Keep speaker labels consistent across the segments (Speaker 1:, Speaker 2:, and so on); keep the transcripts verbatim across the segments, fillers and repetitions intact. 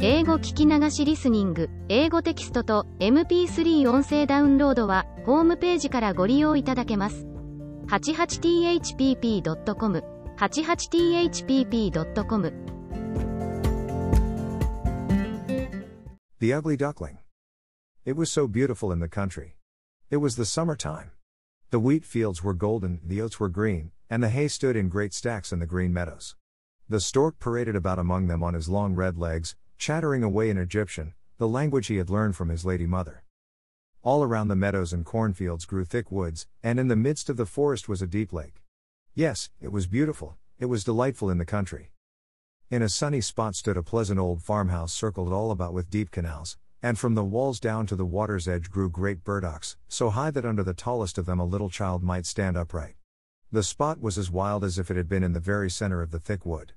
Speaker 1: 英語聞き流しリスニング、英語テキストと エムピースリー 音声ダウンロードは、ホームページからご利用いただけます。はちじゅうはちティーエイチピーピードットコム はちじゅうはちティーエイチピーピードットコム
Speaker 2: The Ugly Duckling. It was so beautiful in the country. It was the summertime. The wheat fields were golden, the oats were green, and the hay stood in great stacks in the green meadows. The stork paraded about among them on his long red legs, chattering away in Egyptian, the language he had learned from his lady mother. All around the meadows and cornfields grew thick woods, and in the midst of the forest was a deep lake. Yes, it was beautiful, it was delightful in the country. In a sunny spot stood a pleasant old farmhouse circled all about with deep canals, and from the walls down to the water's edge grew great burdocks, so high that under the tallest of them a little child might stand upright. The spot was as wild as if it had been in the very center of the thick wood.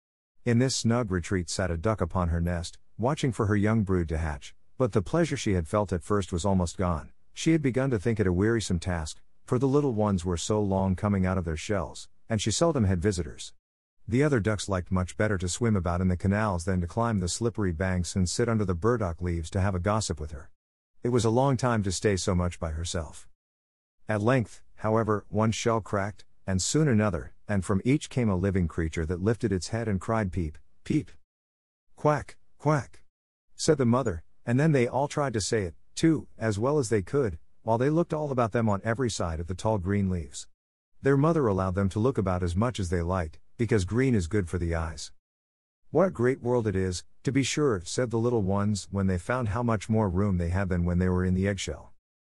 Speaker 2: In this snug retreat sat a duck upon her nest, watching for her young brood to hatch, but the pleasure she had felt at first was almost gone. She had begun to think it a wearisome task, for the little ones were so long coming out of their shells, and she seldom had visitors. The other ducks liked much better to swim about in the canals than to climb the slippery banks and sit under the burdock leaves to have a gossip with her. It was a long time to stay so much by herself. At length, however, one shell cracked, and soon another, and from each came a living creature that lifted its head and cried peep, peep. Quack, quack, said the mother, and then they all tried to say it, too, as well as they could, while they looked all about them on every side at the tall green leaves. Their mother allowed them to look about as much as they liked, because green is good for the eyes. What a great world it is, to be sure, said the little ones, when they found how much more room they had than when they were in the eggshell.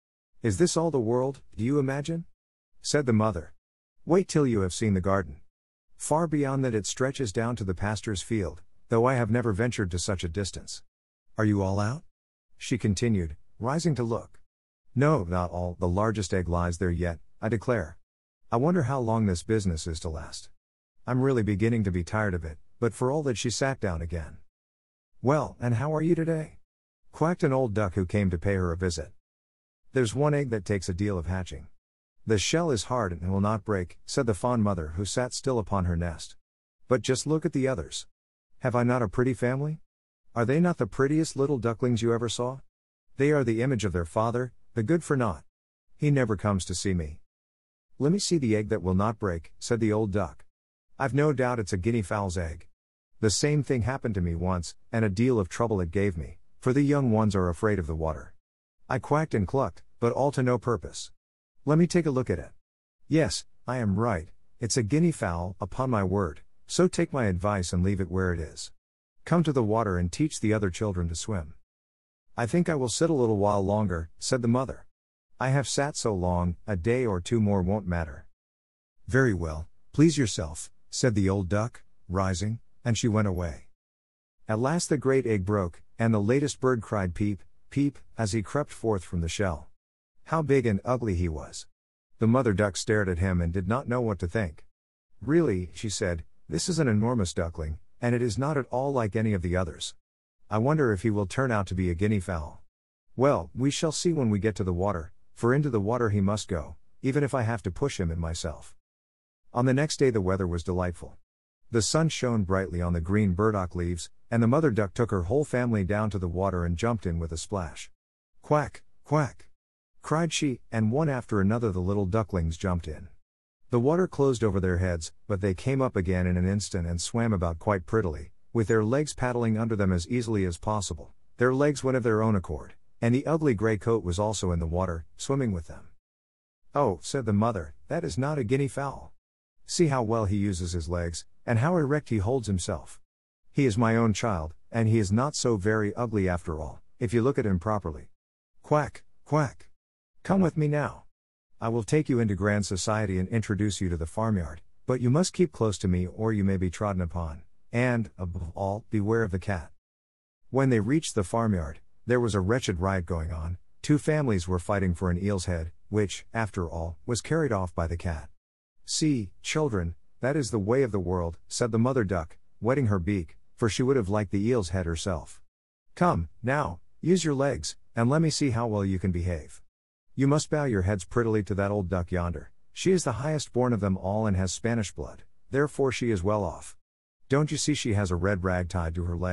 Speaker 2: Is this all the world, do you imagine? Said the mother. Wait till you have seen the garden. Far beyond that it stretches down to the pastor's field, though I have never ventured to such a distance. Are you all out? She continued, rising to look. No, not all, the largest egg lies there yet, I declare. I wonder how long this business is to last. I'm really beginning to be tired of it, but for all that she sat down again. Well, and how are you today? Quacked an old duck who came to pay her a visit. There's one egg that takes a deal of hatching. The shell is hard and will not break, said the fond mother who sat still upon her nest. But just look at the others. Have I not a pretty family? Are they not the prettiest little ducklings you ever saw? They are the image of their father, the good-for-naught. He never comes to see me. Let me see the egg that will not break, said the old duck. I've no doubt it's a guinea fowl's egg. The same thing happened to me once, and a deal of trouble it gave me, for the young ones are afraid of the water. I quacked and clucked, but all to no purpose. Let me take a look at it. Yes, I am right, it's a guinea fowl, upon my word, so take my advice and leave it where it is. Come to the water and teach the other children to swim. I think I will sit a little while longer, said the mother. I have sat so long, a day or two more won't matter. Very well, please yourself, said the old duck, rising, and she went away. At last the great egg broke, and the latest bird cried peep, peep, as he crept forth from the shell. How big and ugly he was. The mother duck stared at him and did not know what to think. Really, she said, this is an enormous duckling, and it is not at all like any of the others. I wonder if he will turn out to be a guinea fowl. Well, we shall see when we get to the water, for into the water he must go, even if I have to push him in myself. On the next day the weather was delightful. The sun shone brightly on the green burdock leaves, and the mother duck took her whole family down to the water and jumped in with a splash. Quack, quack, cried she, and one after another the little ducklings jumped in. The water closed over their heads, but they came up again in an instant and swam about quite prettily, with their legs paddling under them as easily as possible. Their legs went of their own accord, and the ugly grey coat was also in the water, swimming with them. Oh, said the mother, that is not a guinea fowl. See how well he uses his legs, and how erect he holds himself. He is my own child, and he is not so very ugly after all, if you look at him properly. Quack, quack. Come with me now. I will take you into grand society and introduce you to the farmyard, but you must keep close to me or you may be trodden upon, and, above all, beware of the cat. When they reached the farmyard, there was a wretched riot going on. Two families were fighting for an eel's head, which, after all, was carried off by the cat. See, children, that is the way of the world, said the mother duck, wetting her beak, for she would have liked the eel's head herself. Come, now, use your legs, and let me see how well you can behave. You must bow your heads prettily to that old duck yonder. She is the highest born of them all and has Spanish blood, therefore she is well off. Don't you see she has a red rag tied to her leg,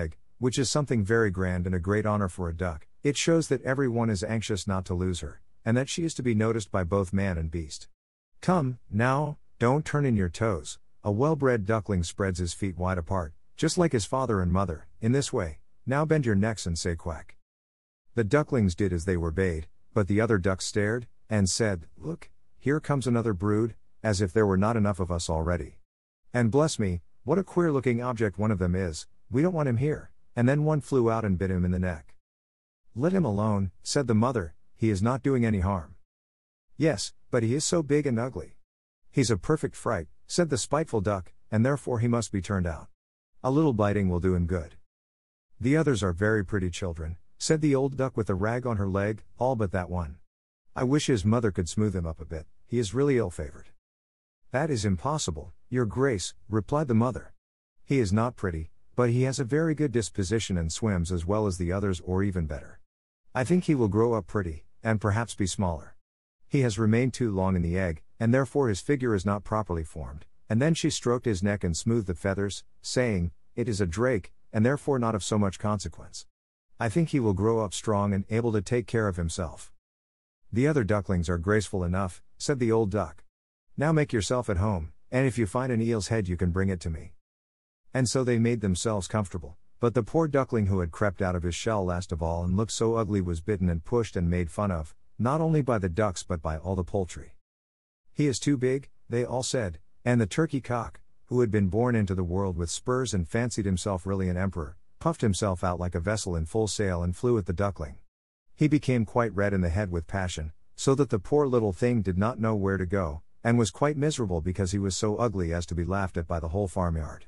Speaker 2: which is something very grand and a great honor for a duck. It shows that everyone is anxious not to lose her, and that she is to be noticed by both man and beast. Come, now, don't turn in your toes. A well-bred duckling spreads his feet wide apart, just like his father and mother, in this way. Now bend your necks and say quack. The ducklings did as they were bade, but the other ducks stared, and said, Look, here comes another brood, as if there were not enough of us already. And bless me, what a queer-looking object one of them is, we don't want him here. And then one flew out and bit him in the neck. Let him alone, said the mother, he is not doing any harm. Yes, but he is so big and ugly. He's a perfect fright, said the spiteful duck, and therefore he must be turned out. A little biting will do him good. The others are very pretty children, said the old duck with a rag on her leg, all but that one. I wish his mother could smooth him up a bit, he is really ill-favored. That is impossible, your grace, replied the mother. He is not pretty, but he has a very good disposition and swims as well as the others or even better. I think he will grow up pretty, and perhaps be smaller. He has remained too long in the egg, and therefore his figure is not properly formed. And then she stroked his neck and smoothed the feathers, saying, It is a drake, and therefore not of so much consequence. I think he will grow up strong and able to take care of himself. The other ducklings are graceful enough, said the old duck. Now make yourself at home, and if you find an eel's head you can bring it to me. And so they made themselves comfortable, but the poor duckling who had crept out of his shell last of all and looked so ugly was bitten and pushed and made fun of, not only by the ducks but by all the poultry. He is too big, they all said, and the turkey cock, who had been born into the world with spurs and fancied himself really an emperor, puffed himself out like a vessel in full sail and flew at the duckling. He became quite red in the head with passion, so that the poor little thing did not know where to go, and was quite miserable because he was so ugly as to be laughed at by the whole farmyard.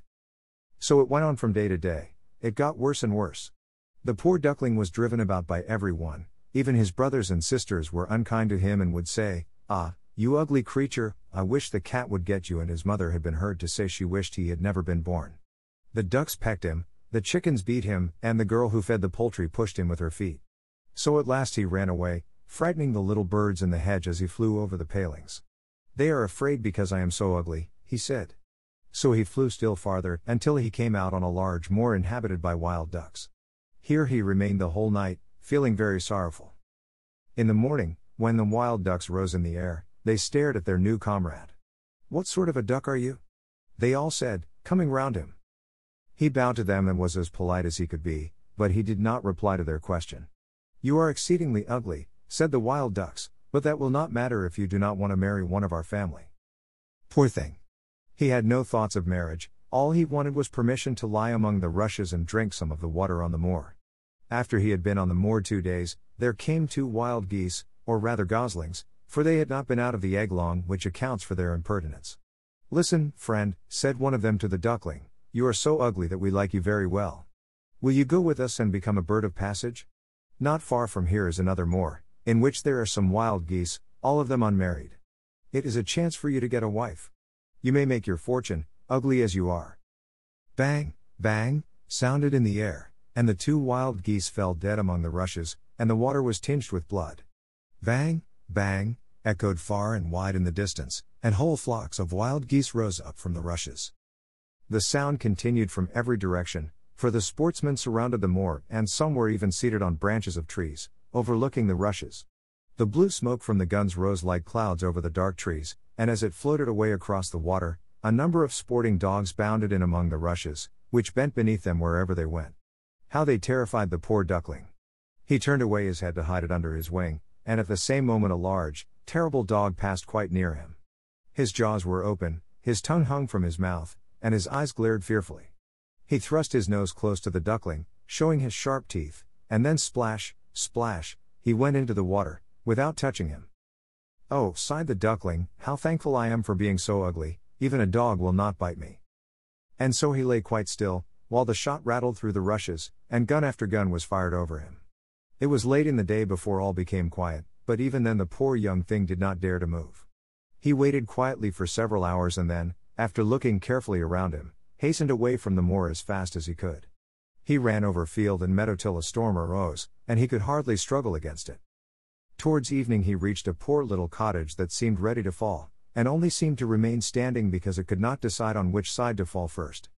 Speaker 2: So it went on from day to day. It got worse and worse. The poor duckling was driven about by everyone, even his brothers and sisters were unkind to him and would say, Ah, you ugly creature, I wish the cat would get you, and his mother had been heard to say she wished he had never been born. The ducks pecked him, the chickens beat him, and the girl who fed the poultry pushed him with her feet. So at last he ran away, frightening the little birds in the hedge as he flew over the palings. They are afraid because I am so ugly, he said. So he flew still farther, until he came out on a large moor inhabited by wild ducks. Here he remained the whole night, feeling very sorrowful. In the morning, when the wild ducks rose in the air, they stared at their new comrade. What sort of a duck are you? They all said, coming round him. He bowed to them and was as polite as he could be, but he did not reply to their question. You are exceedingly ugly, said the wild ducks, but that will not matter if you do not want to marry one of our family. Poor thing. He had no thoughts of marriage, all he wanted was permission to lie among the rushes and drink some of the water on the moor. After he had been on the moor two days, there came two wild geese, or rather goslings, for they had not been out of the egg long, which accounts for their impertinence. Listen, friend, said one of them to the duckling, you are so ugly that we like you very well. Will you go with us and become a bird of passage? Not far from here is another moor, in which there are some wild geese, all of them unmarried. It is a chance for you to get a wife. You may make your fortune, ugly as you are. Bang, bang, sounded in the air, and the two wild geese fell dead among the rushes, and the water was tinged with blood. Bang, bang, echoed far and wide in the distance, and whole flocks of wild geese rose up from the rushes. The sound continued from every direction, for the sportsmen surrounded the moor, and some were even seated on branches of trees, overlooking the rushes. The blue smoke from the guns rose like clouds over the dark trees, and as it floated away across the water, a number of sporting dogs bounded in among the rushes, which bent beneath them wherever they went. How they terrified the poor duckling! He turned away his head to hide it under his wing, and at the same moment a large, terrible dog passed quite near him. His jaws were open, his tongue hung from his mouth, and his eyes glared fearfully. He thrust his nose close to the duckling, showing his sharp teeth, and then splash, splash, he went into the water, without touching him. Oh, sighed the duckling, how thankful I am for being so ugly, even a dog will not bite me. And so he lay quite still, while the shot rattled through the rushes, and gun after gun was fired over him. It was late in the day before all became quiet, but even then the poor young thing did not dare to move. He waited quietly for several hours and then, after looking carefully around him, hastened away from the moor as fast as he could. He ran over field and meadow till a storm arose, and he could hardly struggle against it. Towards evening he reached a poor little cottage that seemed ready to fall, and only seemed to remain standing because it could not decide on which side to fall first.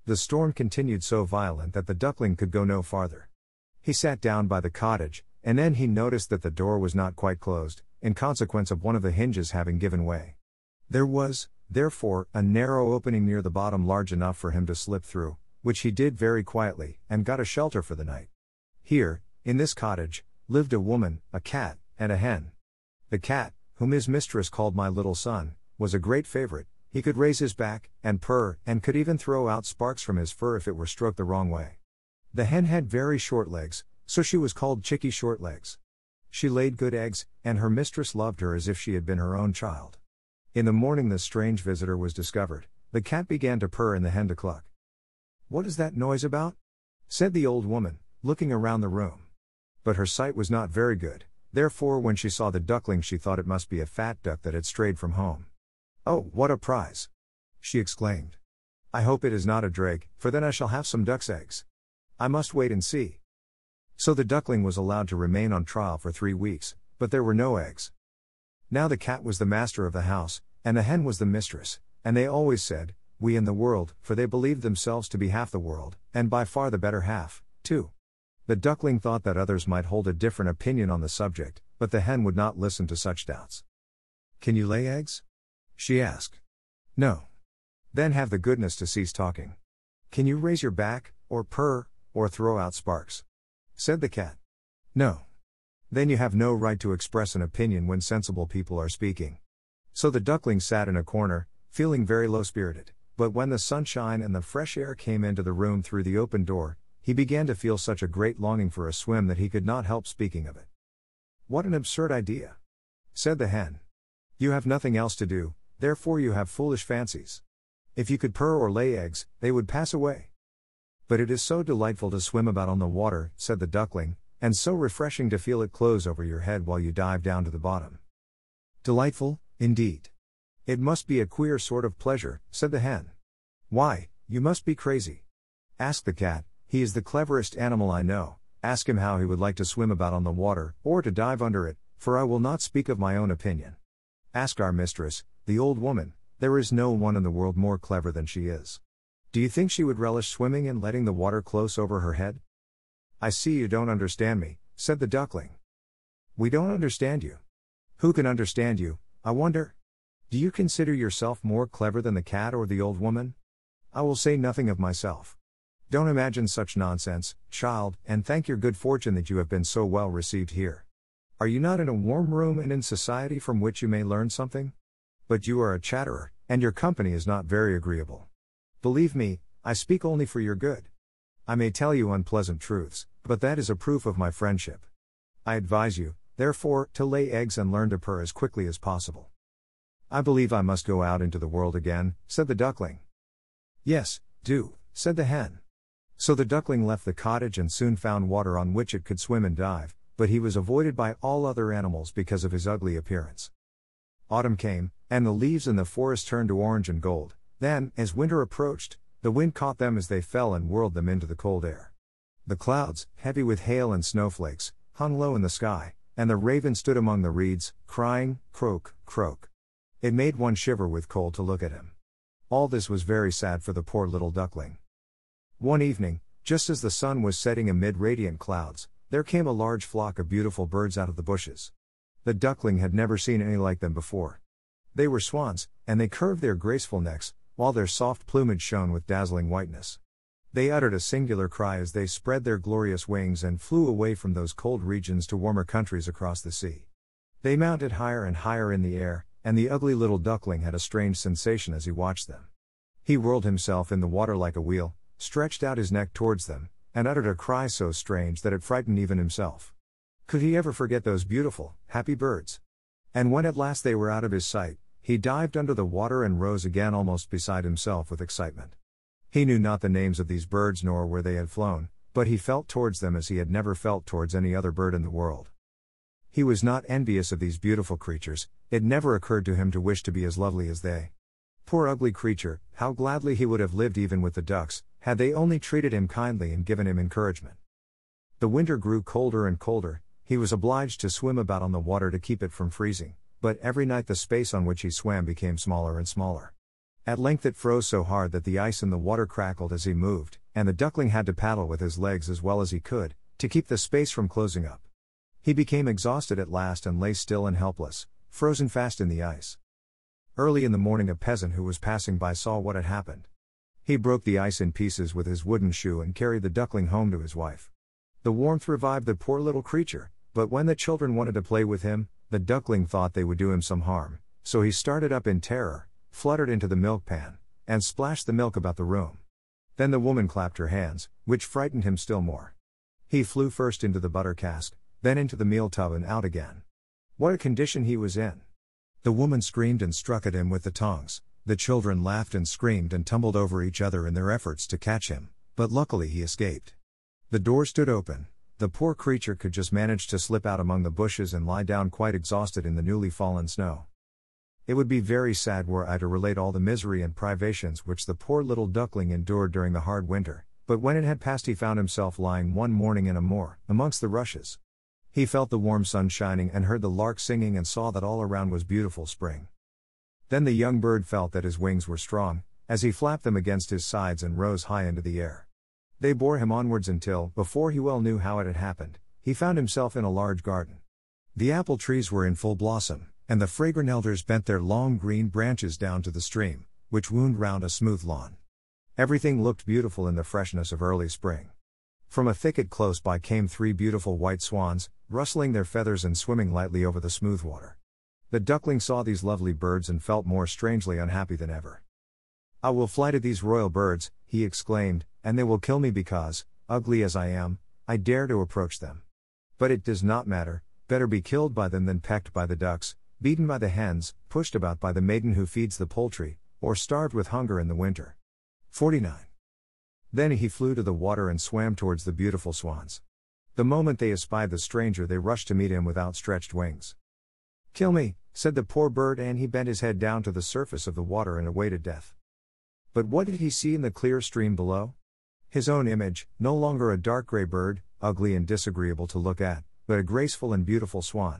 Speaker 2: The storm continued so violent that the duckling could go no farther. He sat down by the cottage, and then he noticed that the door was not quite closed, in consequence of one of the hinges having given way. There was, therefore, a narrow opening near the bottom large enough for him to slip through, which he did very quietly, and got a shelter for the night. Here, in this cottage, lived a woman, a cat, and a hen. The cat, whom his mistress called my little son, was a great favorite. He could raise his back, and purr, and could even throw out sparks from his fur if it were stroked the wrong way. The hen had very short legs, so she was called Chicky Shortlegs. She laid good eggs, and her mistress loved her as if she had been her own child. In the morning the strange visitor was discovered. The cat began to purr and the hen to cluck. "What is that noise about?" said the old woman, looking around the room. But her sight was not very good, therefore when she saw the duckling she thought it must be a fat duck that had strayed from home. "Oh, what a prize!" she exclaimed. "I hope it is not a drake, for then I shall have some duck's eggs. I must wait and see." So the duckling was allowed to remain on trial for three weeks, but there were no eggs. Now the cat was the master of the house, and the hen was the mistress, and they always said, "We in the world," for they believed themselves to be half the world, and by far the better half, too. The duckling thought that others might hold a different opinion on the subject, but the hen would not listen to such doubts. "Can you lay eggs?" she asked. "No." "Then have the goodness to cease talking. Can you raise your back, or purr, or throw out sparks?" said the cat. "No." "Then you have no right to express an opinion when sensible people are speaking." So the duckling sat in a corner, feeling very low-spirited, but when the sunshine and the fresh air came into the room through the open door, he began to feel such a great longing for a swim that he could not help speaking of it. "What an absurd idea!" said the hen. "You have nothing else to do, therefore you have foolish fancies. If you could purr or lay eggs, they would pass away." "But it is so delightful to swim about on the water," said the duckling, "and so refreshing to feel it close over your head while you dive down to the bottom." "Delightful, indeed. It must be a queer sort of pleasure," said the hen. "Why, you must be crazy. Ask the cat, he is the cleverest animal I know. Ask him how he would like to swim about on the water, or to dive under it, for I will not speak of my own opinion. Ask our mistress, the old woman, there is no one in the world more clever than she is. Do you think she would relish swimming and letting the water close over her head?" "I see you don't understand me," said the duckling. "We don't understand you. Who can understand you, I wonder? Do you consider yourself more clever than the cat or the old woman? I will say nothing of myself. Don't imagine such nonsense, child, and thank your good fortune that you have been so well received here. Are you not in a warm room and in society from which you may learn something? But you are a chatterer, and your company is not very agreeable. Believe me, I speak only for your good. I may tell you unpleasant truths, but that is a proof of my friendship. I advise you, therefore, to lay eggs and learn to purr as quickly as possible." "I believe I must go out into the world again," said the duckling. "Yes, do," said the hen. So the duckling left the cottage and soon found water on which it could swim and dive, but he was avoided by all other animals because of his ugly appearance. Autumn came, and the leaves in the forest turned to orange and gold. Then, as winter approached, the wind caught them as they fell and whirled them into the cold air. The clouds, heavy with hail and snowflakes, hung low in the sky, and the raven stood among the reeds, crying, "Croak, croak." It made one shiver with cold to look at him. All this was very sad for the poor little duckling. One evening, just as the sun was setting amid radiant clouds, there came a large flock of beautiful birds out of the bushes. The duckling had never seen any like them before. They were swans, and they curved their graceful necks, while their soft plumage shone with dazzling whiteness. They uttered a singular cry as they spread their glorious wings and flew away from those cold regions to warmer countries across the sea. They mounted higher and higher in the air, and the ugly little duckling had a strange sensation as he watched them. He whirled himself in the water like a wheel, stretched out his neck towards them, and uttered a cry so strange that it frightened even himself. Could he ever forget those beautiful, happy birds? And when at last they were out of his sight, he dived under the water and rose again almost beside himself with excitement. He knew not the names of these birds nor where they had flown, but he felt towards them as he had never felt towards any other bird in the world. He was not envious of these beautiful creatures. It never occurred to him to wish to be as lovely as they. Poor ugly creature, how gladly he would have lived even with the ducks, had they only treated him kindly and given him encouragement. The winter grew colder and colder. He was obliged to swim about on the water to keep it from freezing, but every night the space on which he swam became smaller and smaller. At length it froze so hard that the ice in the water crackled as he moved, and the duckling had to paddle with his legs as well as he could, to keep the space from closing up. He became exhausted at last and lay still and helpless, frozen fast in the ice. Early in the morning a peasant who was passing by saw what had happened. He broke the ice in pieces with his wooden shoe and carried the duckling home to his wife. The warmth revived the poor little creature, but when the children wanted to play with him, the duckling thought they would do him some harm, so he started up in terror, fluttered into the milk pan, and splashed the milk about the room. Then the woman clapped her hands, which frightened him still more. He flew first into the butter cask, then into the meal tub and out again. What a condition he was in! The woman screamed and struck at him with the tongs, the children laughed and screamed and tumbled over each other in their efforts to catch him, but luckily he escaped. The door stood open, the poor creature could just manage to slip out among the bushes and lie down quite exhausted in the newly fallen snow. It would be very sad were I to relate all the misery and privations which the poor little duckling endured during the hard winter, but when it had passed he found himself lying one morning in a moor, amongst the rushes. He felt the warm sun shining and heard the lark singing and saw that all around was beautiful spring. Then the young bird felt that his wings were strong, as he flapped them against his sides and rose high into the air. They bore him onwards until, before he well knew how it had happened, he found himself in a large garden. The apple trees were in full blossom, and the fragrant elders bent their long green branches down to the stream, which wound round a smooth lawn. Everything looked beautiful in the freshness of early spring. From a thicket close by came three beautiful white swans, rustling their feathers and swimming lightly over the smooth water. The duckling saw these lovely birds and felt more strangely unhappy than ever. "I will fly to these royal birds," he exclaimed, "and they will kill me because, ugly as I am, I dare to approach them. But it does not matter, better be killed by them than pecked by the ducks, beaten by the hens, pushed about by the maiden who feeds the poultry, or starved with hunger in the winter." forty-nine. Then he flew to the water and swam towards the beautiful swans. The moment they espied the stranger they rushed to meet him with outstretched wings. "Kill me," said the poor bird, and he bent his head down to the surface of the water and awaited death. But what did he see in the clear stream below? His own image, no longer a dark gray bird, ugly and disagreeable to look at, but a graceful and beautiful swan.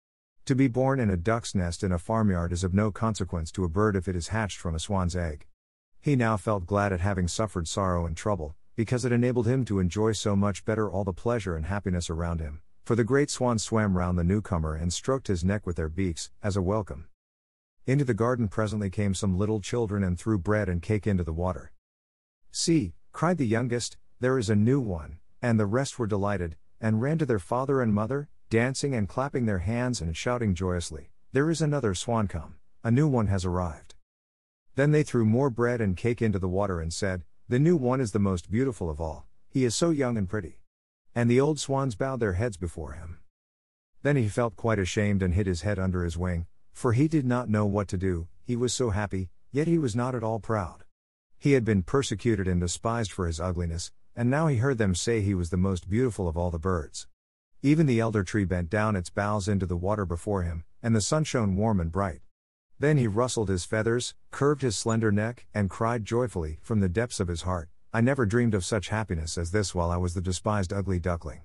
Speaker 2: To be born in a duck's nest in a farmyard is of no consequence to a bird if it is hatched from a swan's egg. He now felt glad at having suffered sorrow and trouble, because it enabled him to enjoy so much better all the pleasure and happiness around him, for the great swans swam round the newcomer and stroked his neck with their beaks, as a welcome. Into the garden presently came some little children and threw bread and cake into the water. "See," cried the youngest, "there is a new one," and the rest were delighted, and ran to their father and mother, dancing and clapping their hands and shouting joyously, "There is another swan come, a new one has arrived." Then they threw more bread and cake into the water and said, "The new one is the most beautiful of all, he is so young and pretty." And the old swans bowed their heads before him. Then he felt quite ashamed and hid his head under his wing, for he did not know what to do, he was so happy, yet he was not at all proud. He had been persecuted and despised for his ugliness, and now he heard them say he was the most beautiful of all the birds. Even the elder tree bent down its boughs into the water before him, and the sun shone warm and bright. Then he rustled his feathers, curved his slender neck, and cried joyfully, from the depths of his heart, "I never dreamed of such happiness as this while I was the despised ugly duckling."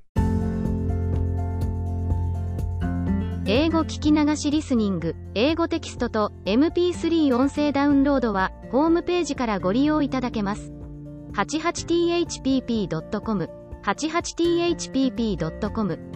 Speaker 1: 英語聞き流しリスニング、英語テキストと エムピースリー 音声ダウンロードは、ホームページからご利用いただけます。はちじゅうはちティーエイチピーピードットコム、はちじゅうはちティーエイチピーピードットコム